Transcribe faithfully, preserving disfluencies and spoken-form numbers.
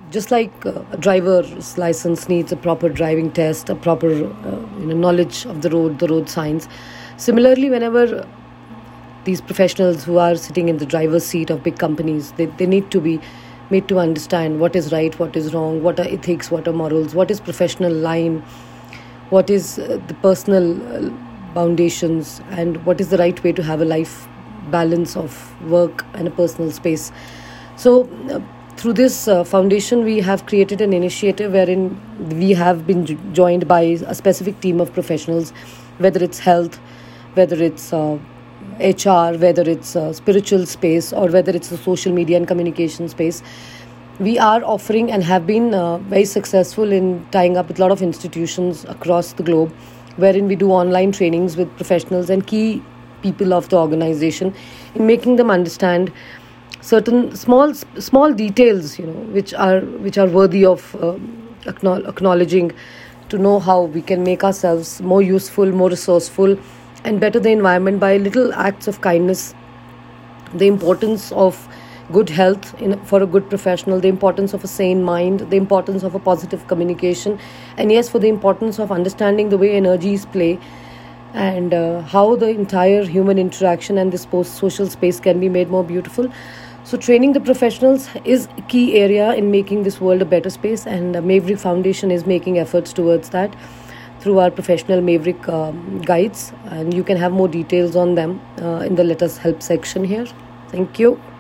just like uh, a driver's license needs a proper driving test, a proper uh, you know, knowledge of the road, the road signs. Similarly, whenever these professionals who are sitting in the driver's seat of big companies, they, they need to be made to understand what is right, what is wrong, what are ethics, what are morals, what is professional line, what is uh, the personal uh, foundations, and what is the right way to have a life balance of work and a personal space. So uh, through this uh, foundation, we have created an initiative wherein we have been jo- joined by a specific team of professionals, whether it's health, whether it's uh, H R, whether it's a spiritual space, or whether it's the social media and communication space. We are offering and have been uh, very successful in tying up with a lot of institutions across the globe, wherein we do online trainings with professionals and key people of the organization in making them understand certain small small details, you know, which are which are worthy of uh, acknowledging, to know how we can make ourselves more useful, more resourceful, and better the environment by little acts of kindness. The importance of good health in, for a good professional, the importance of a sane mind, the importance of a positive communication, and yes, for the importance of understanding the way energies play, and uh, how the entire human interaction and this post-social space can be made more beautiful. So training the professionals is a key area in making this world a better space, and uh, Maverick Foundation is making efforts towards that through our professional Maverick um, guides, and you can have more details on them uh, in the Let Us Help section here. Thank you.